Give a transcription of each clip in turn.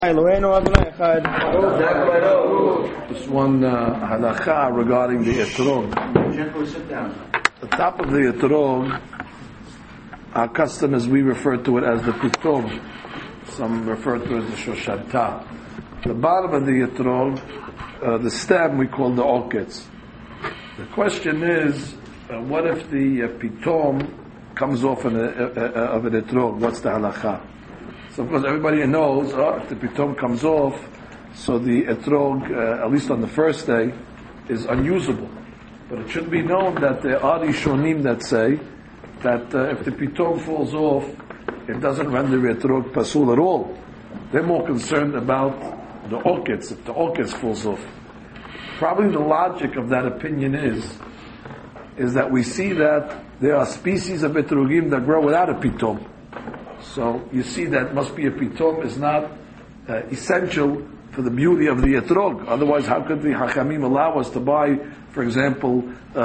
Just one halakha regarding the etrog. The top of the etrog, our custom is we refer to it as the pitom. Some refer to it as the shoshanta. The bottom of the etrog, the stem, we call the oketz. The question is, what if the pitom comes off of an etrog? What's the halakha? So of course everybody knows, if the pitom comes off, so the etrog, at least on the first day, is unusable. But it should be known that there are rishonim that say that if the pitom falls off, it doesn't render the etrog pasul at all. They're more concerned about the oketz, if the oketz falls off. Probably the logic of that opinion is that we see that there are species of etrogim that grow without a pitom. So you see that must be a pitom is not essential for the beauty of the etrog. Otherwise, how could the hachamim allow us to buy, for example,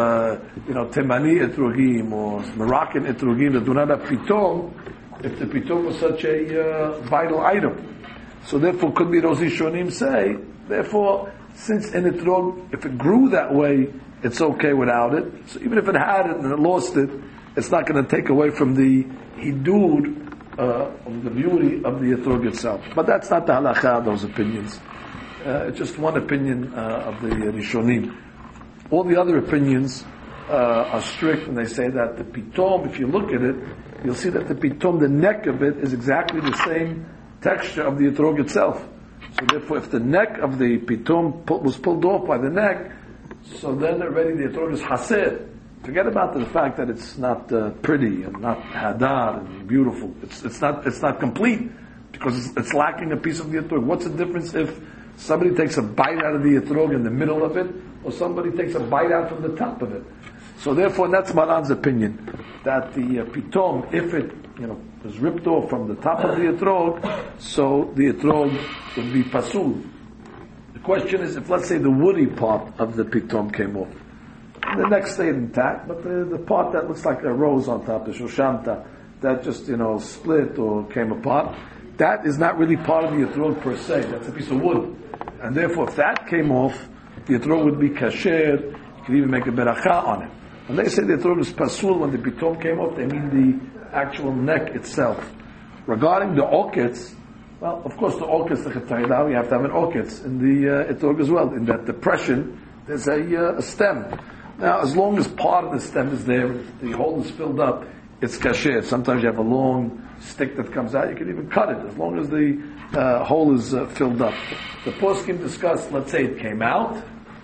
Temani etrogim or Moroccan etrogim that do not have pitom, if the pitom was such a vital item? So therefore, could be those Rishonim say, therefore, since an etrog, if it grew that way, it's okay without it. So even if it had it and it lost it, it's not going to take away from the hidud of the beauty of the etrog itself. But that's not the halakha of those opinions. It's just one opinion of the Rishonim. All the other opinions are strict, and they say that the pitom, if you look at it, you'll see that the pitom, the neck of it, is exactly the same texture of the etrog itself. So therefore, if the neck of the pitom was pulled off by the neck, so then already the etrog is haser. Forget about the fact that it's not pretty and not hadar and beautiful. It's not complete because it's lacking a piece of the etrog. What's the difference if somebody takes a bite out of the etrog in the middle of it, or somebody takes a bite out from the top of it? So therefore, that's Maran's opinion that the pitom, if it was ripped off from the top of the etrog, so the etrog would be pasul. The question is, if let's say the woody part of the pitom came off. The neck stayed intact, but the part that looks like a rose on top, the shoshanta, that just, split or came apart, that is not really part of the etrog per se. That's a piece of wood. And therefore, if that came off, the etrog would be kasher. You could even make a beracha on it. When they say the etrog is pasul, when the pitom came off, they mean the actual neck itself. Regarding the oketz, well, of course, the oketz, the chetayla, we have to have an oketz in the etrog as well. In that depression, there's a stem. Now, as long as part of the stem is there, the hole is filled up, it's kasher. Sometimes you have a long stick that comes out, you can even cut it, as long as the hole is filled up. The poskim discussed, let's say it came out,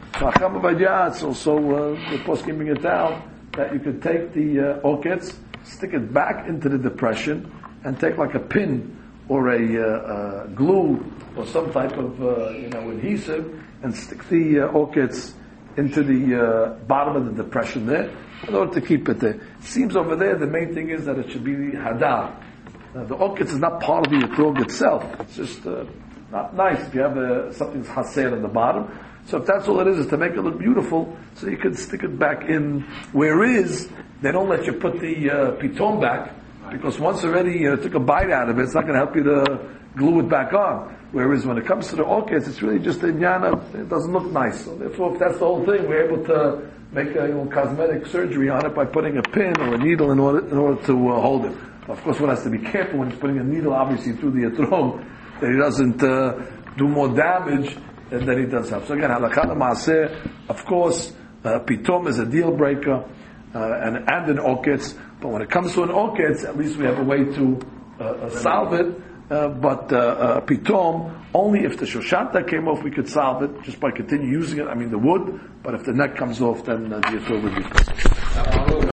it's also the poskim bring it down, that you could take the oketz, stick it back into the depression, and take like a pin, or a glue, or some type of adhesive, and stick the oketz into the bottom of the depression there, in order to keep it there. It seems over there the main thing is that it should be hadar. Now the oketz is not part of the etrog itself. It's just not nice if you have something haser on the bottom. So if that's all it is to make it look beautiful, so you can stick it back in. Whereas they don't let you put the pitom back, because once already took a bite out of it, it's not going to help you to glue it back on. Whereas when it comes to the oketz, it's really just a inyan, it doesn't look nice. So therefore, if that's the whole thing, we're able to make a cosmetic surgery on it by putting a pin or a needle in order to hold it. Of course, one has to be careful when he's putting a needle, obviously, through the etrog, that he doesn't do more damage than he does have. So again, halakha l'maaseh, of course, pitom is a deal breaker, and an oketz. But when it comes to an oketz, at least we have a way to solve it. But pitom, only if the shoshanta came off, we could solve it just by continuing using it. I mean the wood. But if the neck comes off, then the etrog would be.